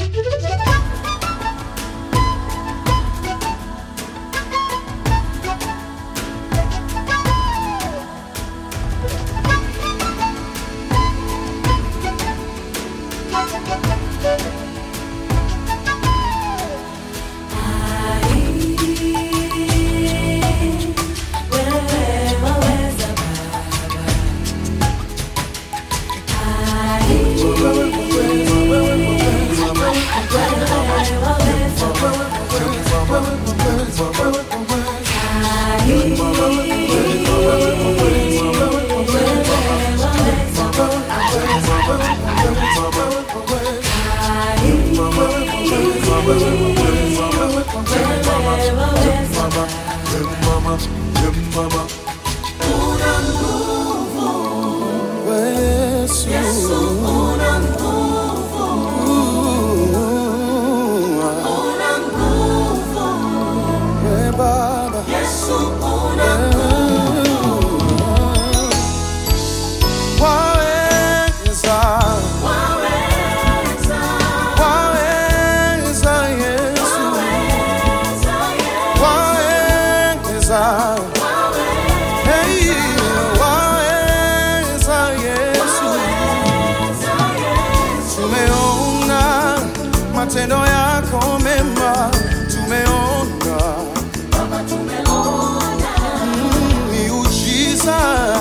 Matendo yako mema tumeona, Baba tumeona, miujiza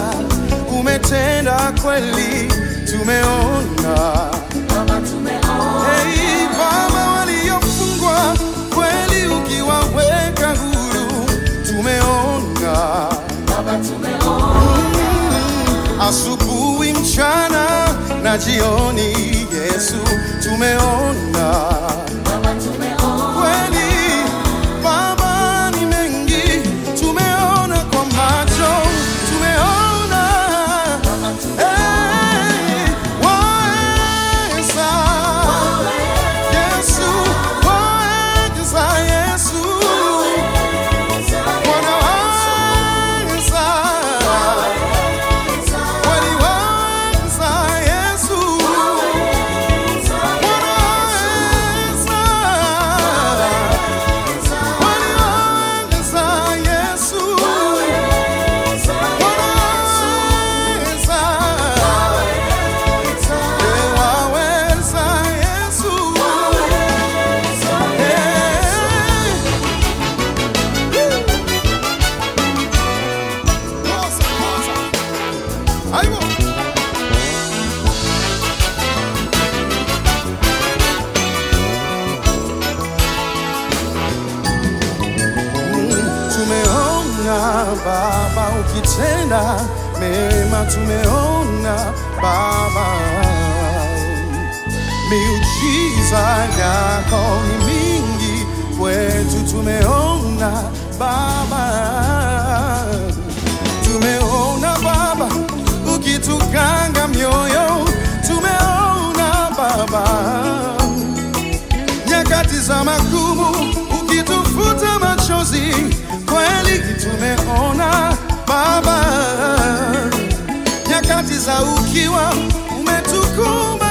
umetenda kweli tumeona, Baba tumeona. Hey Baba, waliofungwa kweli ukiwaweka huru tumeona, Baba tumeona. Asubuhi, mchana na jioni Yesu tumeona, Baba tumeona. Kweli Baba, ni mengi tumeona kwa macho tumeona, Baba tumeona. Hey, waweza Yesu, waweza Yesu, Bwana waweza, kweli waweza Yesu. Baba ukitenda mema tumeona, Baba miujiza yako ni mingi kwetu tumeona, Baba tumeona, Baba ukitukanga mioyo tumeona, Baba nyakati za magumu ukitufuta machozi kweli tumeona, Baba nyakati za ukiwa umetukumba